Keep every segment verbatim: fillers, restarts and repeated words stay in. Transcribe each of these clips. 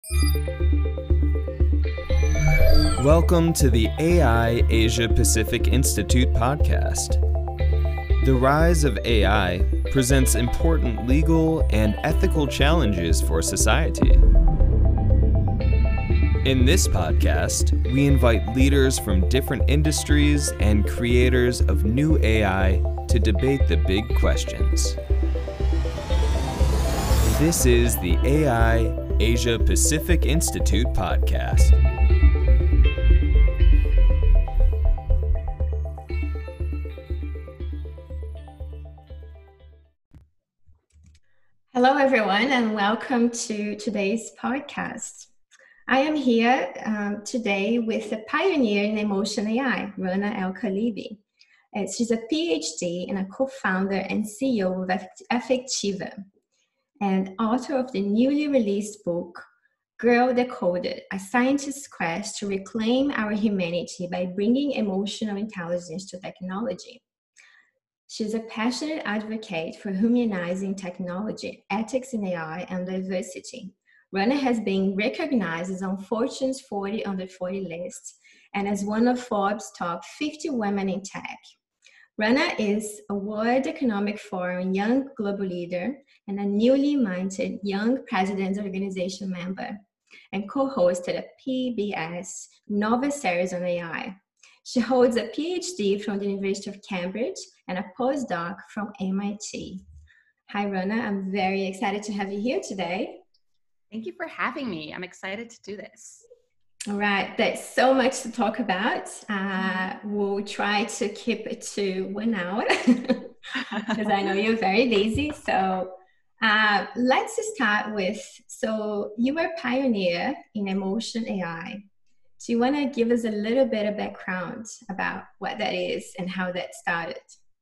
Welcome to the A I Asia Pacific Institute podcast. The rise of A I presents important legal and ethical challenges for society. In this podcast, we invite leaders from different industries and creators of new A I to debate the big questions. This is the A I Asia Pacific Institute podcast. Hello, everyone, and welcome to today's podcast. I am here um, today with a pioneer in emotion A I, Rana El-Khalibi. Uh, she's a PhD and a co-founder and C E O of Affectiva, and author of the newly released book, Girl Decoded, A Scientist's Quest to Reclaim Our Humanity by Bringing Emotional Intelligence to Technology. She's a passionate advocate for humanizing technology, ethics in A I, and diversity. Rana has been recognized as on Fortune's forty under forty list and as one of Forbes' top fifty women in tech. Rana is a World Economic Forum Young Global Leader and a newly minted Young President's Organization member, and co-hosted a P B S novel series on A I. She holds a PhD from the University of Cambridge and a postdoc from M I T. Hi, Rana. I'm very excited to have you here today. Thank you for having me. I'm excited to do this. All right. There's so much to talk about. Uh, we'll try to keep it to one hour because I know you're very busy. So uh, let's start with, so you were a pioneer in emotion A I. Do you want to give us a little bit of background about what that is and how that started?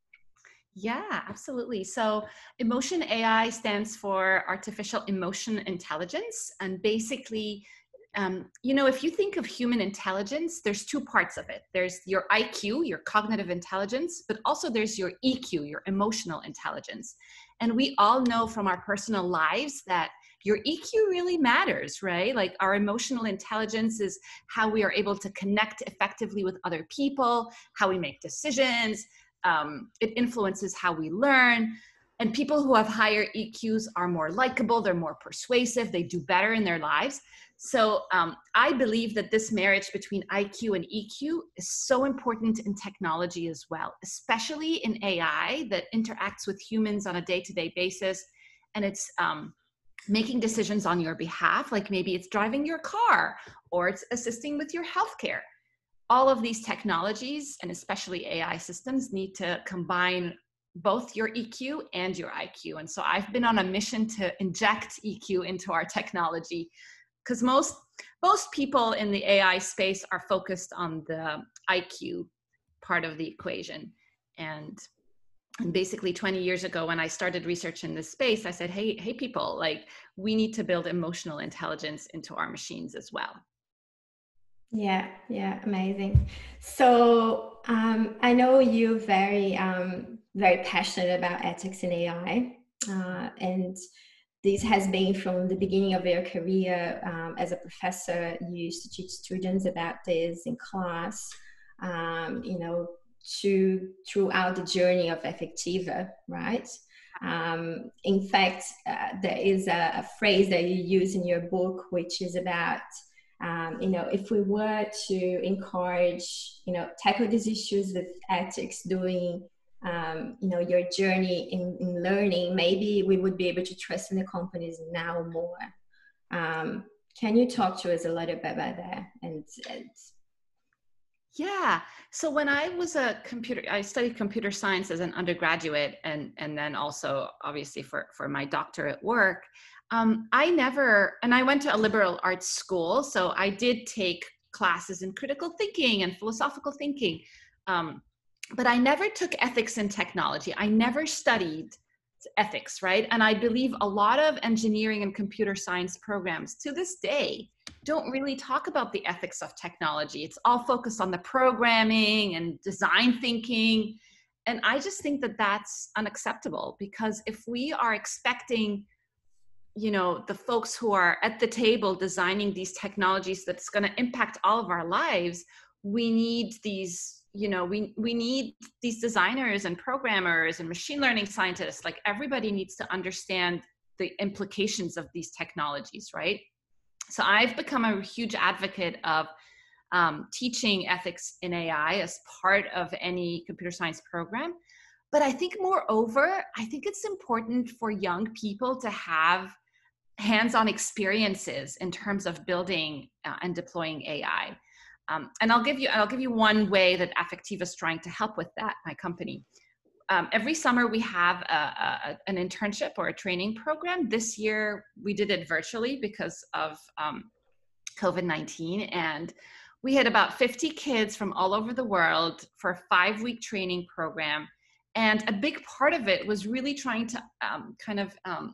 Yeah, absolutely. So emotion A I stands for artificial emotion intelligence. And basically, um, you know, if you think of human intelligence, there's two parts of it. There's your I Q, your cognitive intelligence, but also there's your E Q, your emotional intelligence. And we all know from our personal lives that your E Q really matters, right? Like our emotional intelligence is how we are able to connect effectively with other people, how we make decisions. Um, it influences how we learn. And people who have higher E Qs are more likable, they're more persuasive, they do better in their lives. So um, I believe that this marriage between I Q and E Q is so important in technology as well, especially in A I that interacts with humans on a day-to-day basis. And it's um, making decisions on your behalf, like maybe it's driving your car or it's assisting with your healthcare. All of these technologies, and especially A I systems, need to combine both your E Q and your I Q. And so I've been on a mission to inject E Q into our technology because most, most people in the A I space are focused on the I Q part of the equation. And And basically twenty years ago, when I started research in this space, I said, hey, hey, people, like we need to build emotional intelligence into our machines as well. Yeah, yeah, amazing. So um, I know you're very, um, very passionate about ethics in A I. Uh, and this has been from the beginning of your career um, as a professor. You used to teach students about this in class, um, you know, to throughout the journey of Affectiva, right? Um, in fact, uh, there is a, a phrase that you use in your book, which is about, um, you know, if we were to encourage, you know, tackle these issues with ethics during, um, you know, your journey in, in learning, maybe we would be able to trust in the companies now more. Um, can you talk to us a little bit about that? And, and Yeah. So when I was a computer, I studied computer science as an undergraduate and, and then also obviously for, for my doctorate work. Um, I never, and I went to a liberal arts school. So I did take classes in critical thinking and philosophical thinking. Um, but I never took ethics in technology. I never studied ethics, right? And I believe a lot of engineering and computer science programs to this day don't really talk about the ethics of technology. It's all focused on the programming and design thinking. And I just think that that's unacceptable, because if we are expecting you know, the folks who are at the table designing these technologies that's going to impact all of our lives, we need these, you know, we, we need these designers and programmers and machine learning scientists. Like, everybody needs to understand the implications of these technologies, right? So I've become a huge advocate of um, teaching ethics in A I as part of any computer science program. But I think moreover, I think it's important for young people to have hands-on experiences in terms of building uh, and deploying A I. Um, and I'll give you, I'll give you one way that Affectiva is trying to help with that, my company. Um, every summer we have a, a, an internship or a training program. This year we did it virtually because of um, COVID nineteen. And we had about fifty kids from all over the world for a five-week training program. And a big part of it was really trying to um, kind of, um,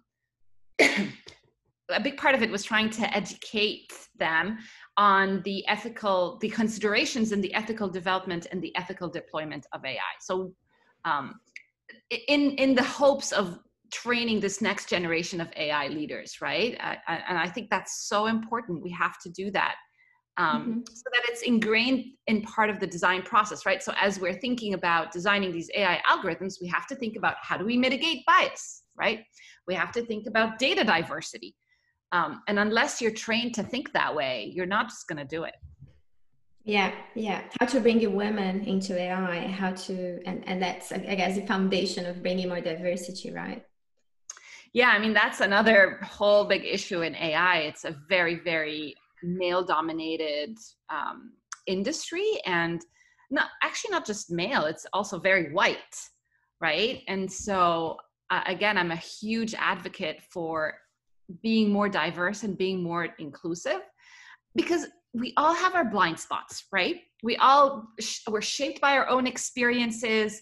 a big part of it was trying to educate them on the ethical, the considerations in the ethical development and the ethical deployment of A I. So um, in, in the hopes of training this next generation of A I leaders, right? I, I, and I think that's so important. We have to do that. Um, mm-hmm. So that it's ingrained in part of the design process, right? So as we're thinking about designing these A I algorithms, we have to think about how do we mitigate bias, right? We have to think about data diversity. Um, and unless you're trained to think that way, you're not just going to do it. Yeah, yeah. How to bring women into A I, how to, and, and that's, I guess, the foundation of bringing more diversity, right? Yeah, I mean, that's another whole big issue in A I. It's a very, very male-dominated um, industry, and not actually not just male, it's also very white, right? And so uh, again, I'm a huge advocate for being more diverse and being more inclusive, because we all have our blind spots, right? We all, we're shaped by our own experiences,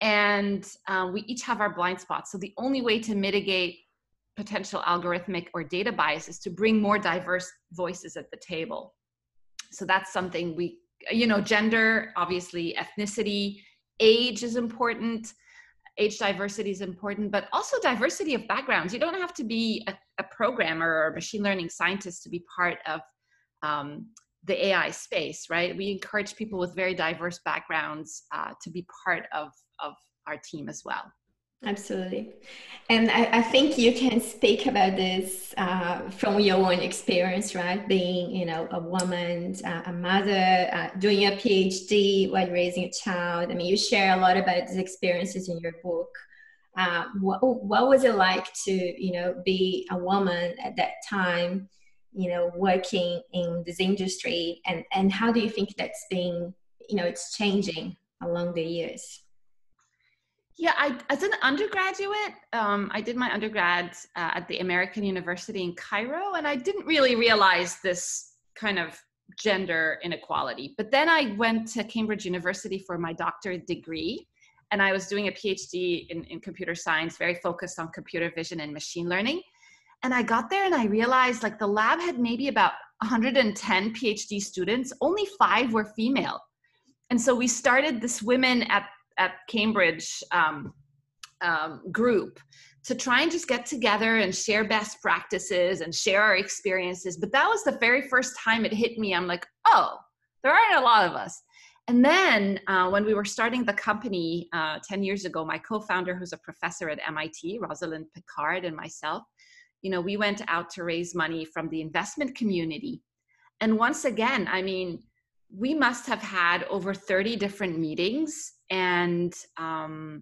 and uh, we each have our blind spots. So the only way to mitigate potential algorithmic or data bias is to bring more diverse voices at the table. So that's something we, you know, gender, obviously, ethnicity, age is important. Age diversity is important, but also diversity of backgrounds. You don't have to be a, a programmer or a machine learning scientist to be part of um, the A I space, right? We encourage people with very diverse backgrounds uh, to be part of, of our team as well. Absolutely. And I, I think you can speak about this uh, from your own experience, right? Being, you know, a woman, uh, a mother, uh, doing a PhD while raising a child. I mean, you share a lot about these experiences in your book. Uh, what, what was it like to, you know, be a woman at that time, you know, working in this industry? And, and how do you think that's been, you know, it's changing along the years? Yeah, I, as an undergraduate, um, I did my undergrad uh, at the American University in Cairo, and I didn't really realize this kind of gender inequality. But then I went to Cambridge University for my doctorate degree, and I was doing a PhD in, in computer science, very focused on computer vision and machine learning. And I got there and I realized, like, the lab had maybe about one hundred ten PhD students, only five were female. And so we started this Women at at Cambridge um, um, group to try and just get together and share best practices and share our experiences. But that was the very first time it hit me. I'm like, oh, there aren't a lot of us. And then uh, when we were starting the company uh, ten years ago, my co-founder, who's a professor at M I T, Rosalind Picard, and myself, you know, we went out to raise money from the investment community. And once again, I mean, we must have had over thirty different meetings, and um,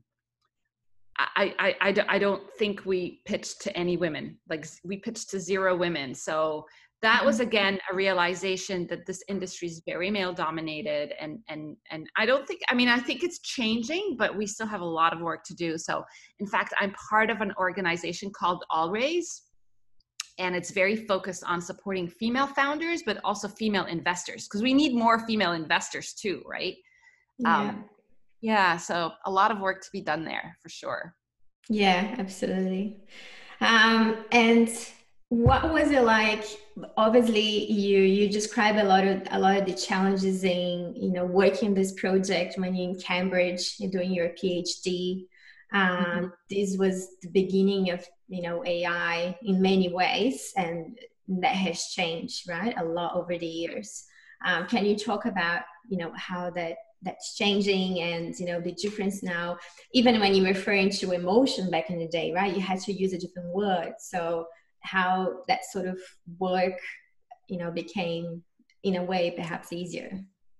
I, I, I, I don't think we pitched to any women. Like, we pitched to zero women. So that was, again, a realization that this industry is very male dominated. And, and, and I don't think, I mean, I think it's changing, but we still have a lot of work to do. So in fact, I'm part of an organization called Allraise, and it's very focused on supporting female founders, but also female investors, because we need more female investors too, right? Yeah. Um, yeah, so a lot of work to be done there for sure. Yeah, absolutely. Um, and what was it like? Obviously, you you describe a lot of a lot of the challenges in, you know, working this project when you're in Cambridge, you're doing your PhD. Um, mm-hmm. This was the beginning of you know, A I in many ways, and that has changed, right, a lot over the years. Um, can you talk about, you know, how that that's changing, and, you know, the difference now, even when you're referring to emotion back in the day, right, you had to use a different word. So how that sort of work, you know, became in a way perhaps easier.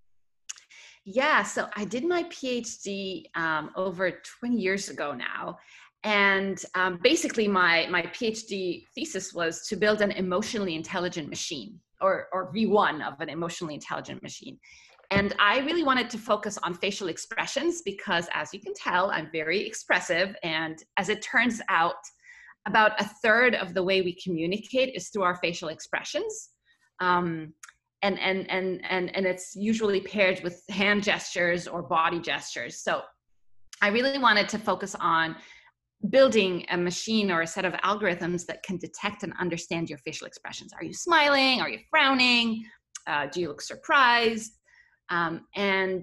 Yeah, so I did my PhD um, over twenty years ago now. And um, basically my, my PhD thesis was to build an emotionally intelligent machine, or, or V one of an emotionally intelligent machine. And I really wanted to focus on facial expressions because, as you can tell, I'm very expressive. And as it turns out, about a third of the way we communicate is through our facial expressions. Um, and, and, and, and, and it's usually paired with hand gestures or body gestures. So I really wanted to focus on building a machine or a set of algorithms that can detect and understand your facial expressions. Are you smiling? Are you frowning? Uh, do you look surprised? Um, and,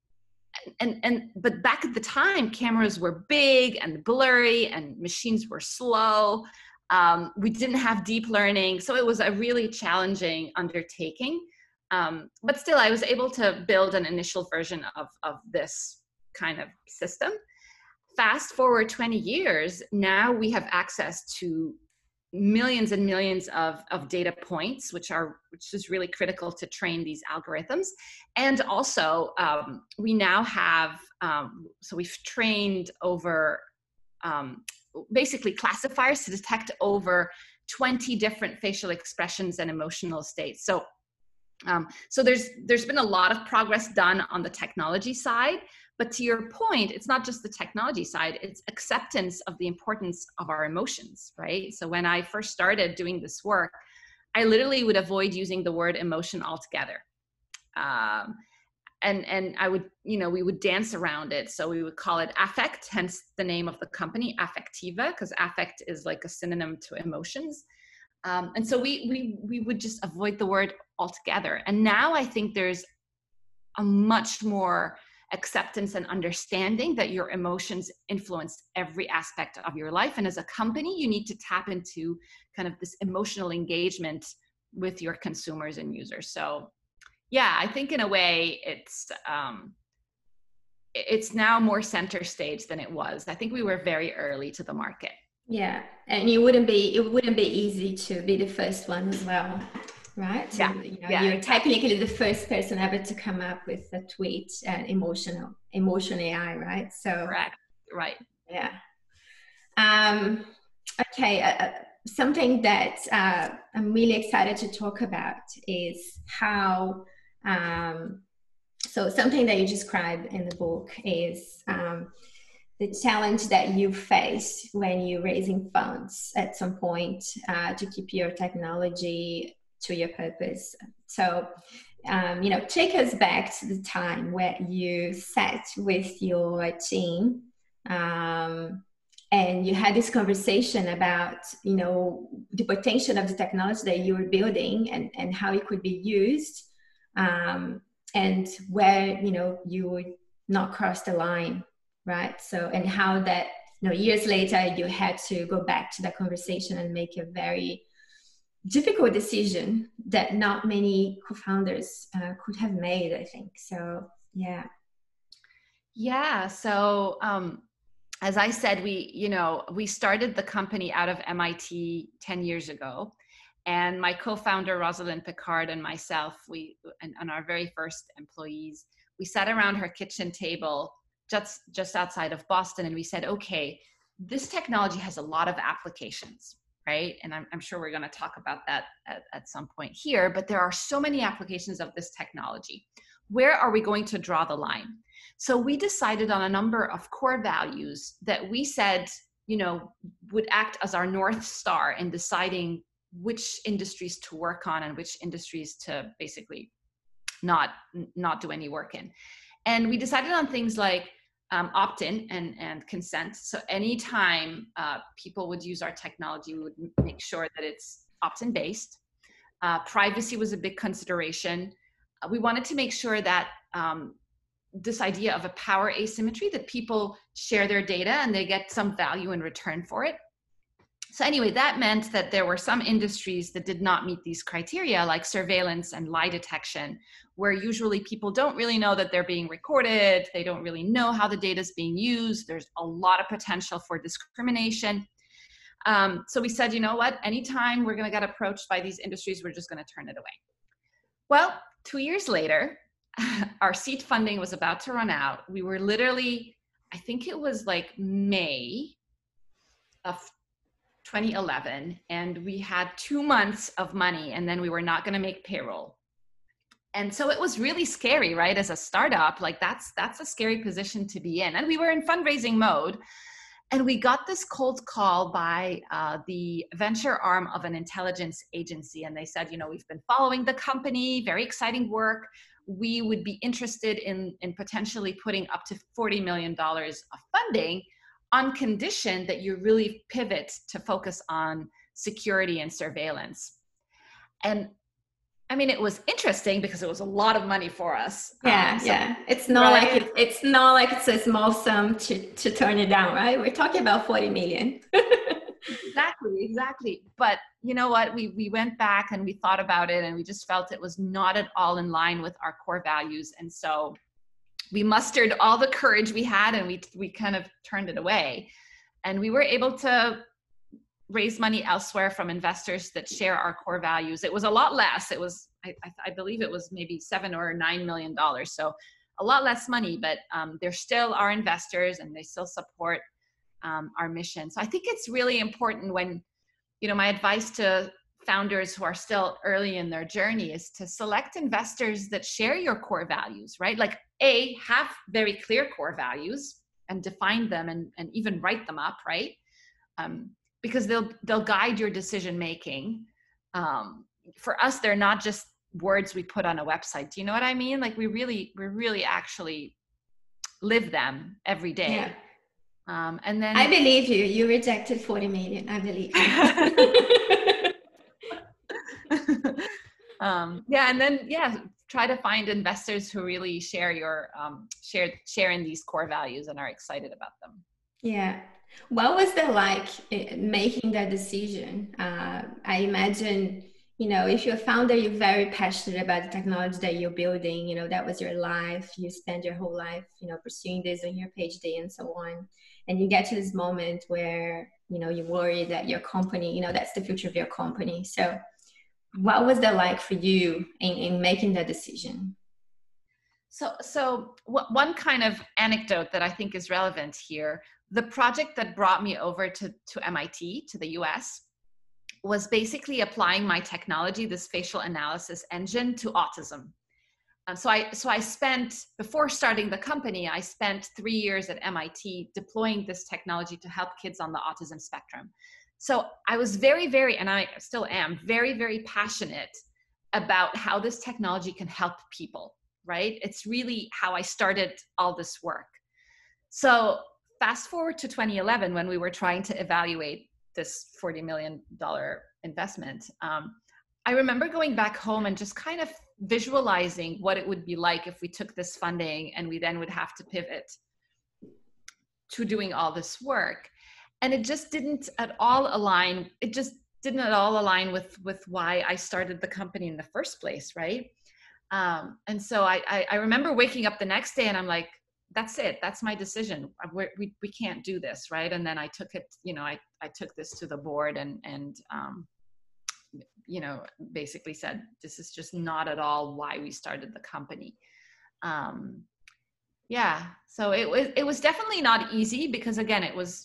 and, and, but back at the time, cameras were big and blurry and machines were slow. Um, we didn't have deep learning. So it was a really challenging undertaking. Um, but still, I was able to build an initial version of, of this kind of system. Fast forward twenty years, now we have access to millions and millions of, of data points, which are which is really critical to train these algorithms. And also, um, we now have, um, so we've trained over, um, basically classifiers to detect over twenty different facial expressions and emotional states. So, um, so there's there's been a lot of progress done on the technology side. But to your point, it's not just the technology side, it's acceptance of the importance of our emotions, right? So when I first started doing this work, I literally would avoid using the word emotion altogether. Um, and, and I would, you know, we would dance around it. So we would call it affect, hence the name of the company, Affectiva, because affect is like a synonym to emotions. Um, and so we, we, we would just avoid the word altogether. And now I think there's a much more acceptance and understanding that your emotions influence every aspect of your life. And as a company, you need to tap into kind of this emotional engagement with your consumers and users. So yeah, I think in a way it's, um, it's now more center stage than it was. I think we were very early to the market. Yeah. And you wouldn't be, it wouldn't be easy to be the first one as well. Right? So, yeah. you know, yeah. You're technically the first person ever to come up with a tweet and emotional, emotion A I, right? So, correct. Right. Yeah. Um, okay. Uh, something that uh, I'm really excited to talk about is how, um, so something that you describe in the book is um, the challenge that you face when you're raising funds at some point uh, to keep your technology to your purpose. So, um, you know, take us back to the time where you sat with your team um, and you had this conversation about, you know, the potential of the technology that you were building and, and how it could be used um, and where, you know, you would not cross the line, right? So, and how that, you know, years later, you had to go back to that conversation and make a very difficult decision that not many co-founders uh, could have made, I think. So, yeah. Yeah. So, um, as I said, we, you know, we started the company out of M I T ten years ago. And my co-founder, Rosalind Picard, and myself, we, and, and our very first employees, we sat around her kitchen table just, just outside of Boston. And we said, okay, this technology has a lot of applications. Right? And I'm, I'm sure we're going to talk about that at, at some point here, but there are so many applications of this technology. Where are we going to draw the line? So we decided on a number of core values that we said, you know, would act as our North Star in deciding which industries to work on and which industries to basically not, not do any work in. And we decided on things like Um, opt-in and, and consent. So anytime uh, people would use our technology, we would make sure that it's opt-in based. Uh, privacy was a big consideration. Uh, we wanted to make sure that um, this idea of a power asymmetry, that people share their data and they get some value in return for it. So anyway, that meant that there were some industries that did not meet these criteria, like surveillance and lie detection, where usually people don't really know that they're being recorded. They don't really know how the data is being used. There's a lot of potential for discrimination. Um, so we said, you know what, anytime we're going to get approached by these industries, we're just going to turn it away. Well, two years later, our seed funding was about to run out. We were literally, I think it was like May of twenty eleven, and we had two months of money, and then we were not going to make payroll. And so it was really scary, right? As a startup, like that's that's a scary position to be in. And we were in fundraising mode, and we got this cold call by uh, the venture arm of an intelligence agency, and they said, you know, we've been following the company, very exciting work. We would be interested in in potentially putting up to forty million dollars of funding, on condition that you really pivot to focus on security and surveillance. And I mean, it was interesting because it was a lot of money for us. Yeah, um, so, yeah. It's not right? like it, it's not like it's a small sum to to turn it down, right? We're talking about forty million. Exactly, exactly. But you know what? We we went back and we thought about it, and we just felt it was not at all in line with our core values. And so we mustered all the courage we had, and we we kind of turned it away. And we were able to raise money elsewhere from investors that share our core values. It was a lot less. It was, I, I believe it was maybe seven or nine million dollars. So a lot less money, but um, they're still our investors, and they still support um, our mission. So I think it's really important when, you know, my advice to founders who are still early in their journey is to select investors that share your core values, right? Like A, have very clear core values and define them, and, and even write them up, right? Um, because they'll they'll guide your decision making. Um, for us, they're not just words we put on a website. Do you know what I mean? Like we really, we really actually live them every day. Yeah. Um, and then I believe you. You rejected forty million. I believe you. um, yeah, and then yeah, try to find investors who really share your um, share share in these core values and are excited about them. Yeah. What was that like making that decision? Uh, I imagine, you know, if you're a founder, you're very passionate about the technology that you're building. You know, that was your life. You spend your whole life, you know, pursuing this on your PhD and so on. And you get to this moment where, you know, you worry that your company, you know, that's the future of your company. So what was that like for you in, in making that decision? So, so w- one kind of anecdote that I think is relevant here, the project that brought me over to, to M I T, to the U S, was basically applying my technology, this facial analysis engine, to autism. Um, so I so I spent, before starting the company, I spent three years at M I T deploying this technology to help kids on the autism spectrum. So I was very, very, and I still am, very, very passionate about how this technology can help people, right? It's really how I started all this work. So fast forward to twenty eleven, when we were trying to evaluate this forty million dollars investment, um, I remember going back home and just kind of visualizing what it would be like if we took this funding and we then would have to pivot to doing all this work. And it just didn't at all align. It just didn't at all align with, with why I started the company in the first place, right? Um, and so I, I, I remember waking up the next day and I'm like, that's it. That's my decision. We're, we we can't do this, right? And then I took it, you know, I, I took this to the board and, and um, you know, basically said, this is just not at all why we started the company. Um, yeah, so it was, it was definitely not easy because again, it was,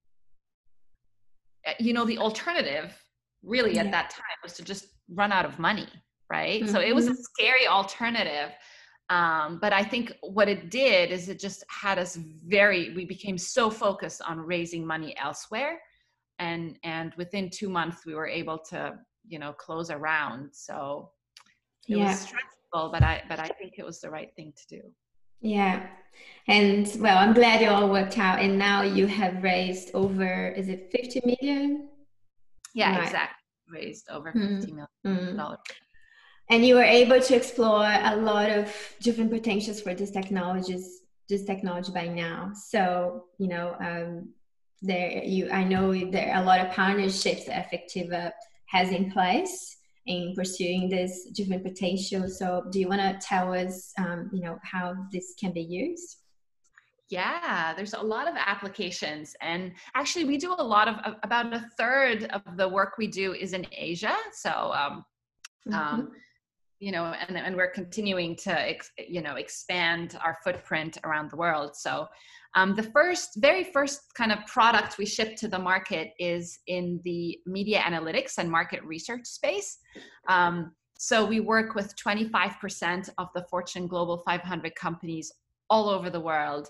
you know, the alternative really at yeah. that time was to just run out of money, right? Mm-hmm. So it was a scary alternative. Um, but I think what it did is it just had us very, we became so focused on raising money elsewhere. And, and within two months, we were able to, you know, close a round. So it yeah. was stressful, but I, but I think it was the right thing to do. Yeah. And well, I'm glad it all worked out. And now you have raised over, is it fifty million? Yeah, right. Exactly. Raised over fifty million dollars. Mm-hmm. And you were able to explore a lot of different potentials for these technologies, this technology by now. So, you know, um, there you I know there are a lot of partnerships that Affectiva has in place in pursuing this different potential. So do you want to tell us, um, you know, how this can be used? Yeah, there's a lot of applications, and actually we do a lot of, about a third of the work we do is in Asia. So, um, mm-hmm. um, you know, and, and we're continuing to, ex, you know, expand our footprint around the world. So um, the first, very first kind of product we ship to the market is in the media analytics and market research space. Um, so we work with twenty-five percent of the Fortune Global five hundred companies all over the world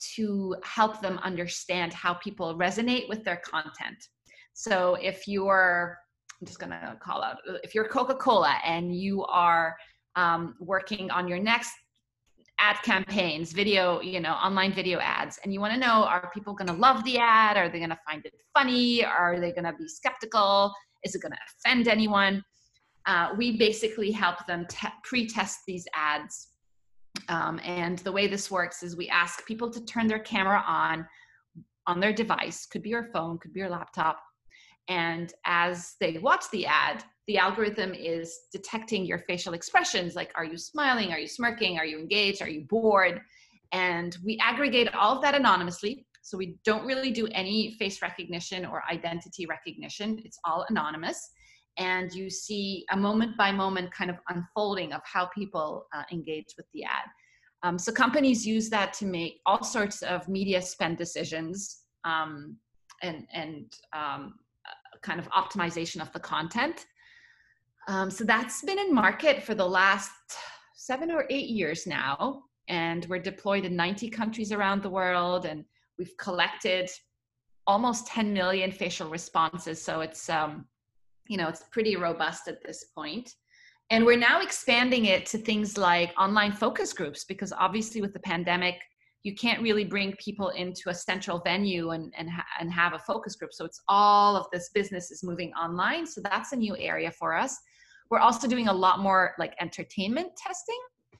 to help them understand how people resonate with their content. So if you're, I'm just gonna call out, if you're Coca-Cola and you are um, working on your next ad campaigns, video, you know, online video ads, and you wanna know, are people gonna love the ad? Are they gonna find it funny? Are they gonna be skeptical? Is it gonna offend anyone? Uh, we basically help them te- pre-test these ads. Um, and the way this works is we ask people to turn their camera on on their device, could be your phone, could be your laptop. And as they watch the ad, the algorithm is detecting your facial expressions, like, are you smiling? Are you smirking? Are you engaged? Are you bored? And we aggregate all of that anonymously. So we don't really do any face recognition or identity recognition. It's all anonymous. And you see a moment by moment kind of unfolding of how people uh, engage with the ad. Um, so companies use that to make all sorts of media spend decisions um, and, and um, kind of optimization of the content. Um, so that's been in market for the last seven or eight years now. And we're deployed in ninety countries around the world. And we've collected almost ten million facial responses. So it's, um, you know, it's pretty robust at this point. And we're now expanding it to things like online focus groups, because obviously with the pandemic, you can't really bring people into a central venue and, and, ha- and have a focus group. So it's all of this business is moving online. So that's a new area for us. We're also doing a lot more like entertainment testing.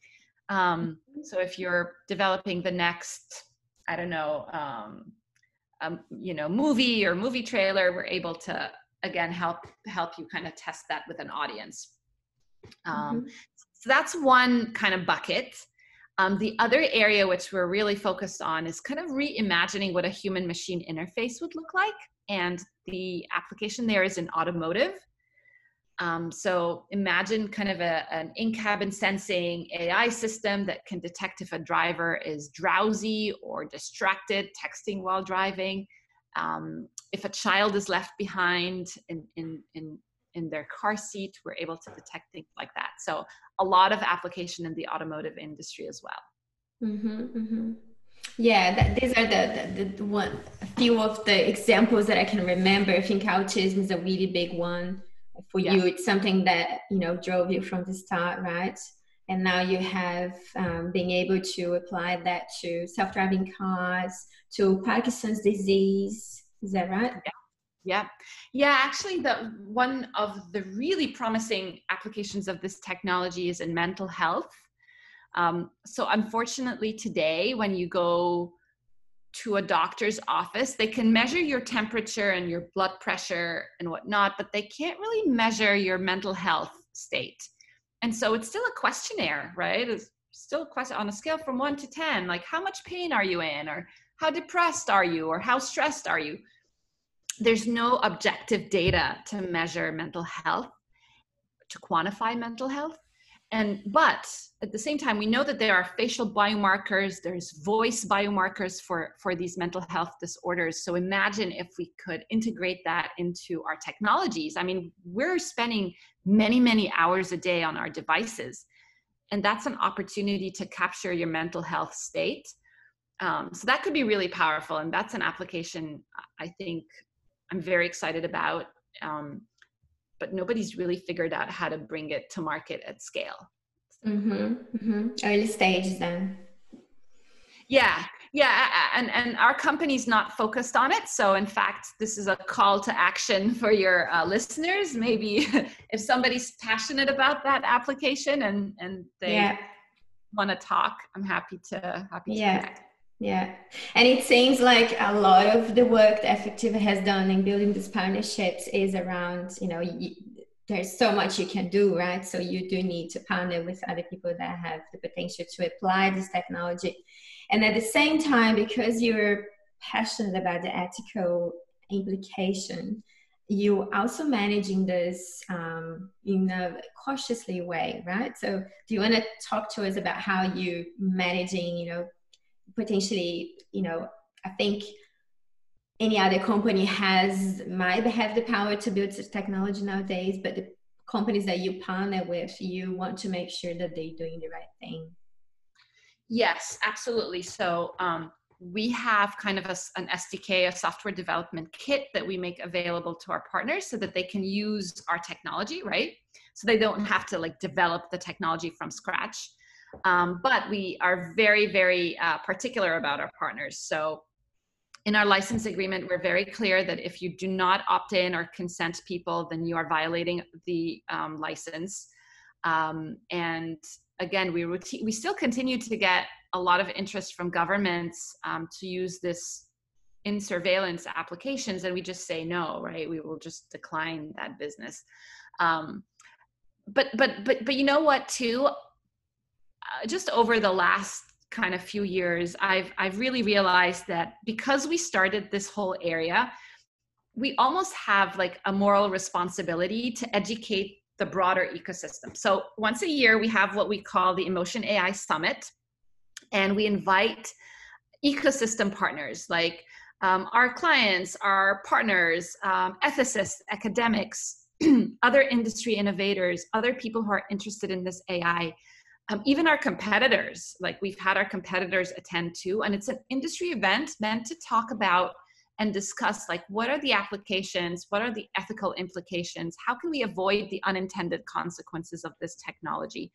Um, so if you're developing the next, I don't know, um, um, you know, movie or movie trailer, we're able to again, help help you kind of test that with an audience. Um, mm-hmm. So that's one kind of bucket. Um, the other area which we're really focused on is kind of reimagining what a human-machine interface would look like. And the application there is in automotive. Um, so imagine kind of a, an in-cabin sensing A I system that can detect if a driver is drowsy or distracted, texting while driving. Um, if a child is left behind in, in, in, in their car seat, we're able to detect things like that. So a lot of application in the automotive industry as well. Mm-hmm, mm-hmm. Yeah, that, these are the, the, the one, a few of the examples that I can remember. I think autism is a really big one. For yes. you, it's something that, you know, drove you from the start, right? And now you have um, being able to apply that to self-driving cars, to Parkinson's disease. Is that right? Yeah. Yeah. Yeah. Actually, the one of the really promising applications of this technology is in mental health. Um, so unfortunately today, when you go to a doctor's office, they can measure your temperature and your blood pressure and whatnot, but they can't really measure your mental health state. And so it's still a questionnaire, right? It's still a question on a scale from one to ten, like how much pain are you in, or how depressed are you, or how stressed are you? There's no objective data to measure mental health, to quantify mental health. And, but at the same time, we know that there are facial biomarkers, there's voice biomarkers for, for these mental health disorders. So imagine if we could integrate that into our technologies. I mean, we're spending many, many hours a day on our devices, and that's an opportunity to capture your mental health state. Um, so that could be really powerful. And that's an application I think I'm very excited about. Um, but nobody's really figured out how to bring it to market at scale. Mm-hmm, mm-hmm. Early stage then. Yeah, yeah, and, and our company's not focused on it. So in fact, this is a call to action for your uh, listeners. Maybe if somebody's passionate about that application and, and they yeah. want to talk, I'm happy to, happy to yeah. connect. Yeah. And it seems like a lot of the work that Effectiva has done in building these partnerships is around, you know, y there's so much you can do, right? So you do need to partner with other people that have the potential to apply this technology. And at the same time, because you're passionate about the ethical implication, you also managing this um, in a cautiously way, right? So do you want to talk to us about how you managing, you know, potentially, you know, I think any other company has might have the power to build such technology nowadays, but the companies that you partner with, you want to make sure that they're doing the right thing. Yes, absolutely. So um, we have kind of a, an S D K, a software development kit that we make available to our partners so that they can use our technology, right? So they don't have to like develop the technology from scratch. Um, but we are very, very uh, particular about our partners. So in our license agreement, we're very clear that if you do not opt in or consent people, then you are violating the um, license. Um, and again, we routine, we still continue to get a lot of interest from governments um, to use this in surveillance applications, and we just say no, right? We will just decline that business. Um, but but but but you know what? Too, uh, just over the last kind of few years, I've I've really realized that because we started this whole area, we almost have like a moral responsibility to educate the broader ecosystem. So once a year, we have what we call the Emotion A I Summit, and we invite ecosystem partners like um, our clients, our partners, um, ethicists, academics, other industry innovators, other people who are interested in this A I. Um, even our competitors, like we've had our competitors attend too, and it's an industry event meant to talk about and discuss like what are the applications, what are the ethical implications, how can we avoid the unintended consequences of this technology.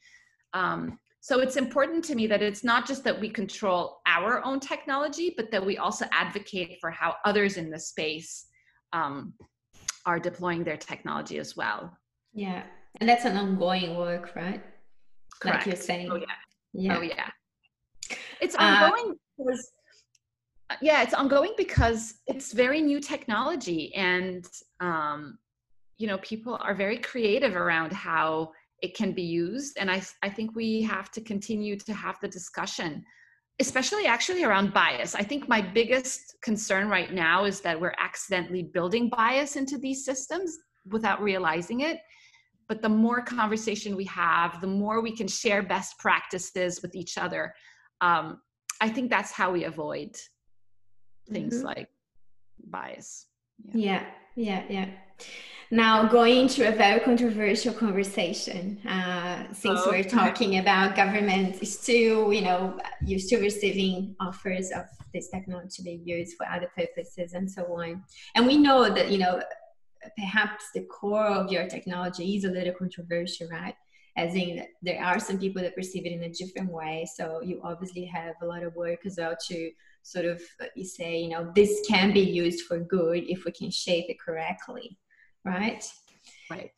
Um, so it's important to me that it's not just that we control our own technology, but that we also advocate for how others in the space um, are deploying their technology as well. Yeah, and that's an ongoing work, right? Correct. Like you're saying. Oh yeah. Yeah. Oh yeah. It's ongoing uh, because yeah, it's ongoing because it's very new technology, and um, you know, people are very creative around how it can be used, and I I think we have to continue to have the discussion, especially actually around bias. I think my biggest concern right now is that we're accidentally building bias into these systems without realizing it. But the more conversation we have, the more we can share best practices with each other. Um, I think that's how we avoid things mm-hmm. like bias. Yeah. yeah, yeah, yeah. Now going into a very controversial conversation, uh, since oh. we're talking about government still, you know, you're still receiving offers of this technology to be used for other purposes and so on. And we know that, you know, perhaps the core of your technology is a little controversial, right? As in, there are some people that perceive it in a different way. So you obviously have a lot of work as well to sort of, you say, you know, this can be used for good if we can shape it correctly, right? Right.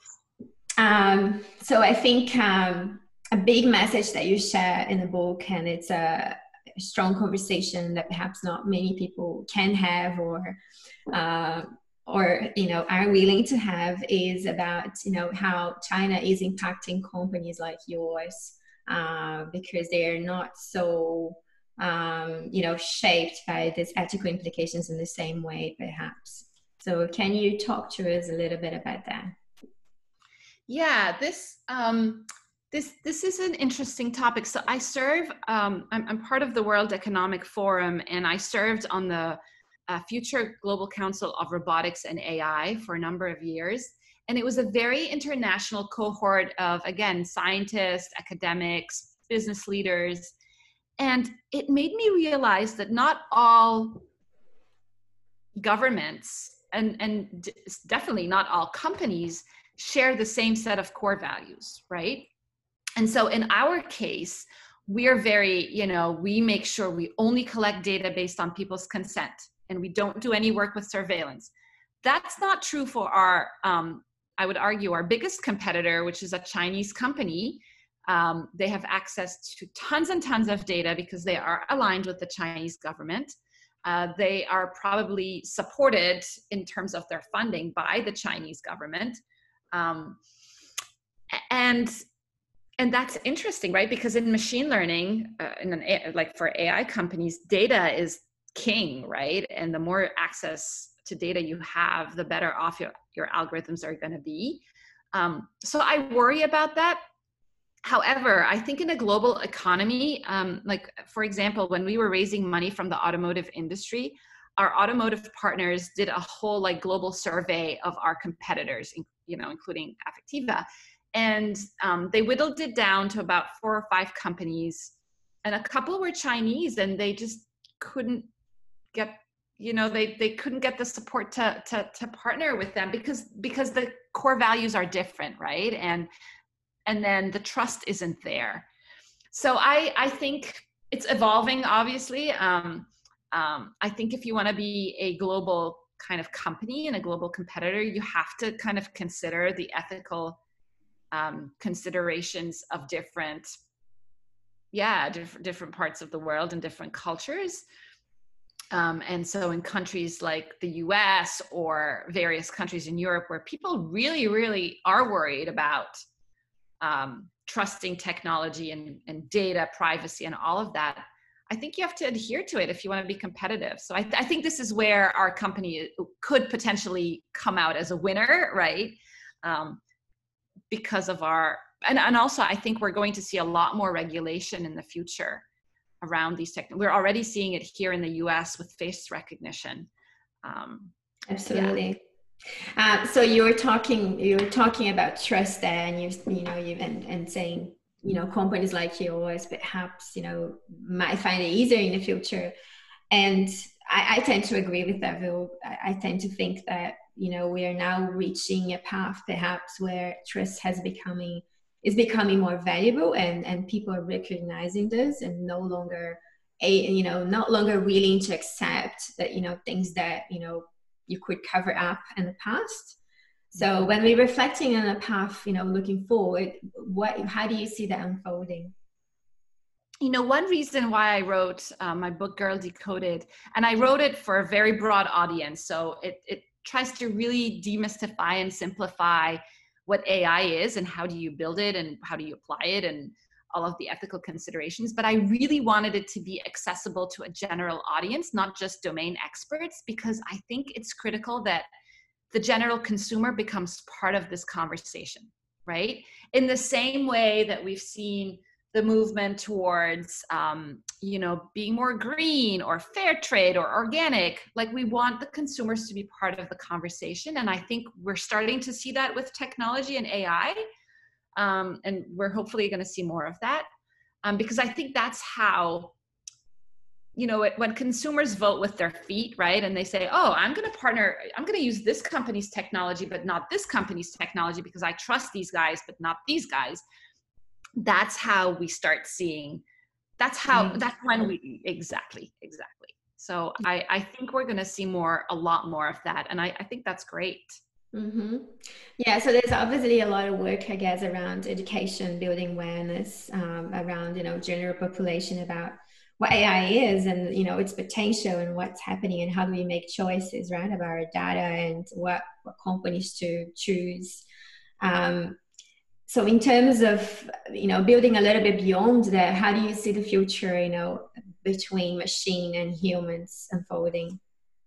Um, so I think um, a big message that you share in the book, and it's a strong conversation that perhaps not many people can have or uh, or, you know, are willing to have, is about, you know, how China is impacting companies like yours uh, because they are not so, um, you know, shaped by these ethical implications in the same way, perhaps. So can you talk to us a little bit about that? Yeah, this um, this this is an interesting topic. So I serve, um, I'm, I'm part of the World Economic Forum, and I served on the Uh, Future Global Council of Robotics and A I for a number of years. And it was a very international cohort of, again, scientists, academics, business leaders. And it made me realize that not all governments and, and definitely not all companies share the same set of core values, right? And so in our case, we are very, you know, we make sure we only collect data based on people's consent, and we don't do any work with surveillance. That's not true for our, um, I would argue, our biggest competitor, which is a Chinese company. Um, they have access to tons and tons of data because they are aligned with the Chinese government. Uh, they are probably supported in terms of their funding by the Chinese government. Um, and and that's interesting, right? Because in machine learning, uh, in an, like for A I companies, data is king, right? And the more access to data you have, the better off your, your algorithms are going to be. Um, so I worry about that. However, I think in a global economy, um, like for example, when we were raising money from the automotive industry, our automotive partners did a whole like global survey of our competitors, you know, including Affectiva. And um, they whittled it down to about four or five companies, and a couple were Chinese, and they just couldn't get, you know, they they couldn't get the support to to to partner with them because because the core values are different, right? And and then the trust isn't there. So I I think it's evolving, obviously. Um, um, I think if you want to be a global kind of company and a global competitor, you have to kind of consider the ethical Um, considerations of different, yeah, diff- different parts of the world and different cultures. Um, and so in countries like the U S or various countries in Europe where people really, really are worried about um, trusting technology and, and data privacy and all of that, I think you have to adhere to it if you want to be competitive. So I, th- I think this is where our company could potentially come out as a winner, right? Um, because of our, and, and also I think we're going to see a lot more regulation in the future around these tech. We're already seeing it here in the U S with face recognition. Um, Absolutely. Yeah. Uh, so you were talking, you were talking about trust there, and you, you know, you and, and saying, you know, companies like yours perhaps, you know, might find it easier in the future. And I, I tend to agree with that, Will. I, I tend to think that, you know, we are now reaching a path perhaps where trust has becoming, is becoming more valuable, and, and people are recognizing this and no longer, a, you know, not longer willing to accept that, you know, things that, you know, you could cover up in the past. So when we're reflecting on a path, you know, looking forward, what, how do you see that unfolding? You know, one reason why I wrote uh, my book, Girl Decoded, and I wrote it for a very broad audience. So it, it tries to really demystify and simplify what A I is and how do you build it and how do you apply it and all of the ethical considerations. But I really wanted it to be accessible to a general audience, not just domain experts, because I think it's critical that the general consumer becomes part of this conversation, right? In the same way that we've seen the movement towards, um, you know, being more green or fair trade or organic, like we want the consumers to be part of the conversation. And I think we're starting to see that with technology and A I. Um, and we're hopefully going to see more of that, um, because I think that's how, you know, it, when consumers vote with their feet, right? And they say, oh, I'm going to partner, I'm going to use this company's technology, but not this company's technology because I trust these guys, but not these guys. That's how we start seeing, that's how, that's when we, exactly, exactly. So I, I think we're going to see more, a lot more of that. And I, I think that's great. Mm-hmm. Yeah, so there's obviously a lot of work, I guess, around education, building awareness um, around, you know, general population about what A I is and, you know, its potential and what's happening and how do we make choices, right, about our data and what, what companies to choose. Um, so in terms of, you know, building a little bit beyond that, how do you see the future, you know, between machine and humans unfolding?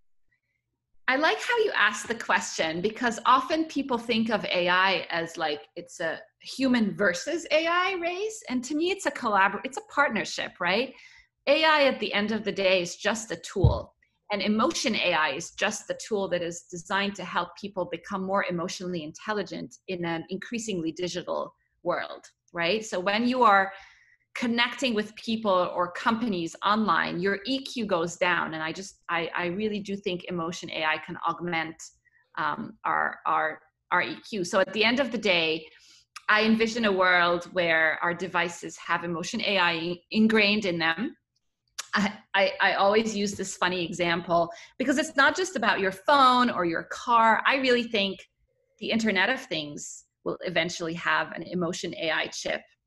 I like how you ask the question, because often people think of A I as like it's a human versus A I race. And to me, it's a collabor- it's a partnership, right? A I at the end of the day is just a tool. And emotion A I is just the tool that is designed to help people become more emotionally intelligent in an increasingly digital world, right? So when you are connecting with people or companies online, your E Q goes down. And I just, I, I really do think emotion A I can augment um, our, our, our E Q. So at the end of the day, I envision a world where our devices have emotion A I ingrained in them. I, I, I always use this funny example because it's not just about your phone or your car. I really think the Internet of Things will eventually have an emotion A I chip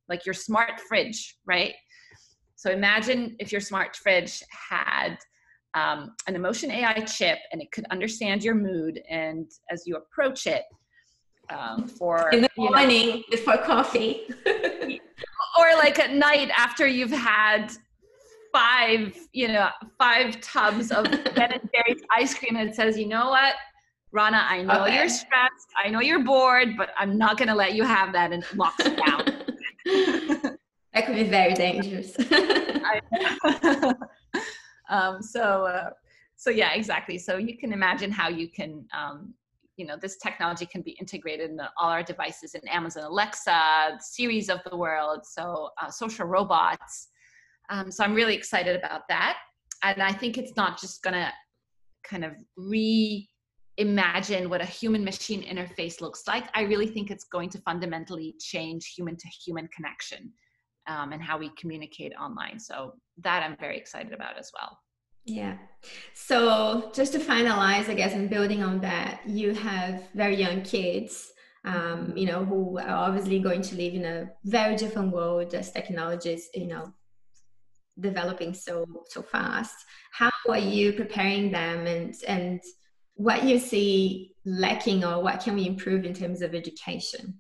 like your smart fridge, right? So imagine if your smart fridge had um, an emotion A I chip, and it could understand your mood, and as you approach it, um, for in the you morning know, before coffee. or like at night after you've had five, you know, five tubs of Ben and Jerry's ice cream, and it says, you know what, Rana, I know Okay. you're stressed, I know you're bored, but I'm not going to let you have that, and it locks it down. That could be very dangerous. I know. um, so, uh, so yeah, exactly. So you can imagine how you can, um, you know, this technology can be integrated in all our devices, in Amazon Alexa, Series of the world, so uh, social robots. Um, so I'm really excited about that. And I think it's not just going to kind of reimagine what a human-machine interface looks like. I really think it's going to fundamentally change human-to-human connection um, and how we communicate online. So that I'm very excited about as well. Yeah. So just to finalize, I guess, and building on that, you have very young kids, um, you know, who are obviously going to live in a very different world as technologies, you know, developing so so fast. How are you preparing them, and and what you see lacking, or what can we improve in terms of education?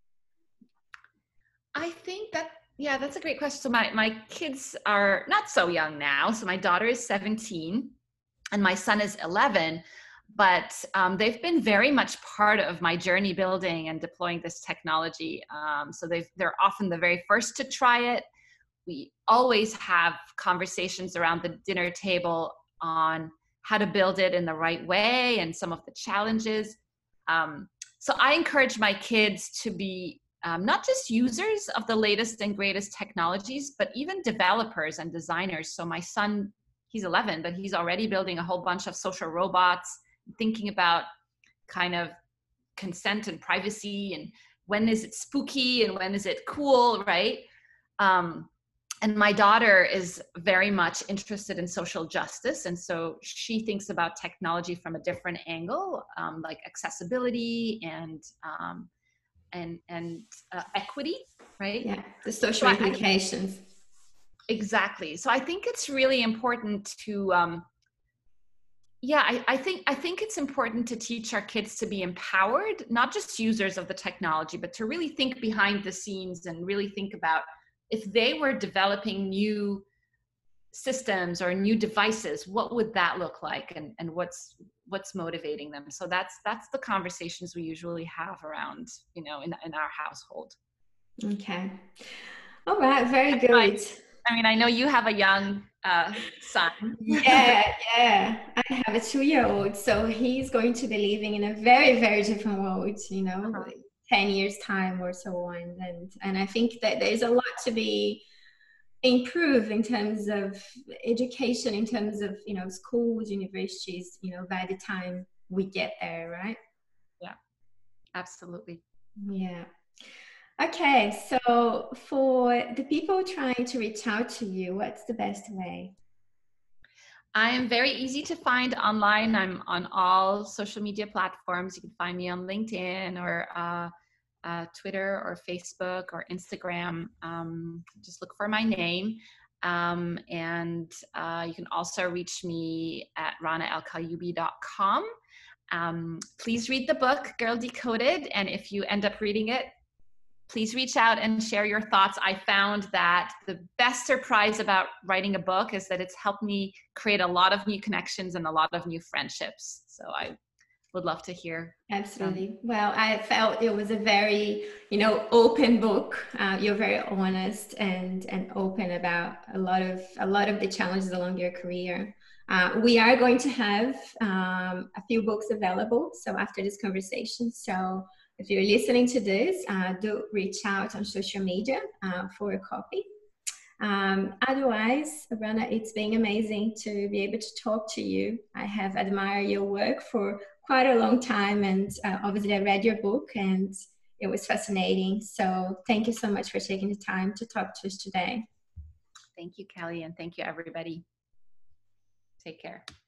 I think that, yeah, that's a great question. So my, my kids are not so young now. So my daughter is seventeen and my son is eleven, but um, they've been very much part of my journey building and deploying this technology. Um, so they've, they're often the very first to try it. We always have conversations around the dinner table on how to build it in the right way and some of the challenges. Um, so I encourage my kids to be um, not just users of the latest and greatest technologies, but even developers and designers. So my son, he's eleven, but he's already building a whole bunch of social robots, thinking about kind of consent and privacy, and when is it spooky and when is it cool, right? Um, And my daughter is very much interested in social justice. And so she thinks about technology from a different angle, um, like accessibility and um, and, and uh, equity, right? Yeah, the social so implications. I, exactly. So I think it's really important to, um, yeah, I, I think I think it's important to teach our kids to be empowered, not just users of the technology, but to really think behind the scenes and really think about, if they were developing new systems or new devices, what would that look like, and, and what's what's motivating them? So that's that's the conversations we usually have around, you know, in, in our household. Okay. All right. Very good. I mean, I know you have a young uh, son. Yeah, yeah. I have a two-year-old, so he's going to be living in a very, very different world, you know, Uh-huh. ten years time or so on. And, and I think that there's a lot to be improved in terms of education, in terms of, you know, schools, universities, you know, by the time we get there, right? Yeah, absolutely. Yeah. Okay. So for the people trying to reach out to you, what's the best way? I am very easy to find online. I'm on all social media platforms. You can find me on LinkedIn or uh, uh, Twitter or Facebook or Instagram. Um, just look for my name. Um, and uh, you can also reach me at rana el kayoubi dot com. Um, please read the book, Girl Decoded. And if you end up reading it, please reach out and share your thoughts. I found that the best surprise about writing a book is that it's helped me create a lot of new connections and a lot of new friendships. So I would love to hear. Absolutely. Um, well, I felt it was a very, you know, open book. Uh, you're very honest and and open about a lot of a lot of the challenges along your career. Uh, we are going to have um, a few books available. So after this conversation, so if you're listening to this, uh, do reach out on social media uh, for a copy. Um, otherwise, Rana, it's been amazing to be able to talk to you. I have admired your work for quite a long time, and uh, obviously I read your book and it was fascinating. So thank you so much for taking the time to talk to us today. Thank you, Kelly, and thank you, everybody. Take care.